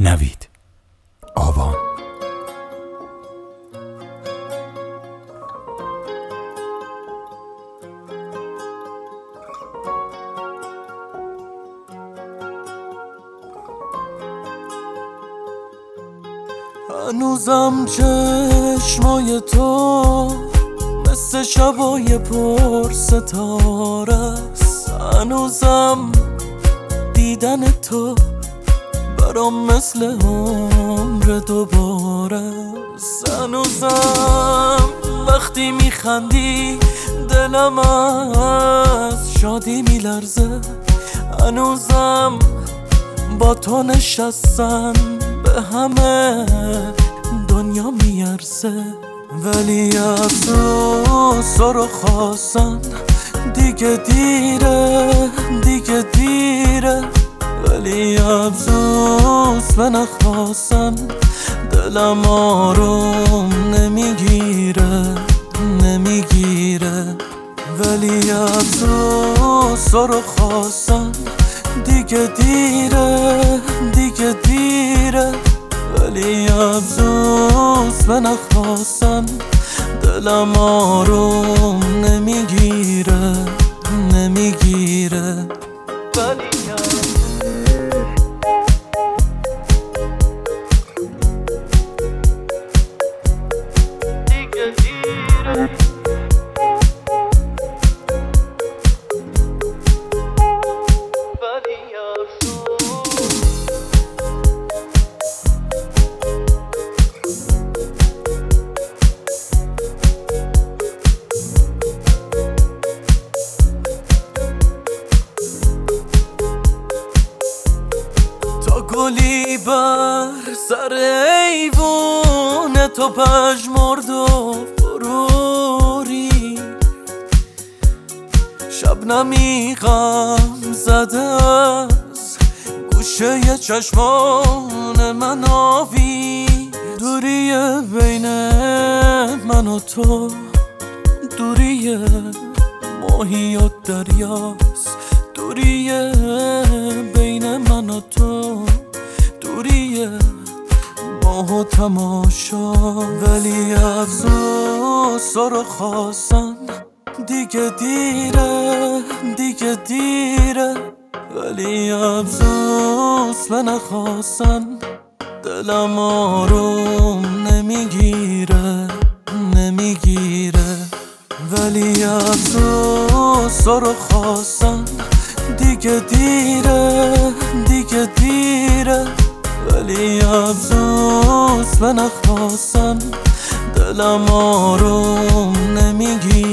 نوید آبان. هنوزم چشمای تو مثل شبای پر ستاره است. هنوزم دیدن تو برام مثل عمر دوباره است. هنوزم وقتی میخندی دلم از شادی میلرزه. هنوزم با تو نشستن به همه دنیا میارزه. ولی افسوس رو خواستن دیگه دیره. ولی افسوس به نخواستن دلم آروم نمیگیره. ولی افسوس رو خواستن دیگه دیره. ولی افسوس به نخواستن دلم آروم نمیگیره. ولی دیگه دیره. گلی بر سر ایوون تو پژمرد و فروری. شبنمی غم زده از گوشه چشمان من آوی. دوریه بین من و تو، دوریه ماهی و دریاست. دوریه بین من و تو، دوریه ماه و تماشا. ولی افسوس رو خواستن دیگه دیره. ولی افسوس به نخواستن دلم آروم نمیگیره. ولی افسوس رو خواستن دیگه دیره. ولی افسوس به نخواستن دلم آروم نمیگیره.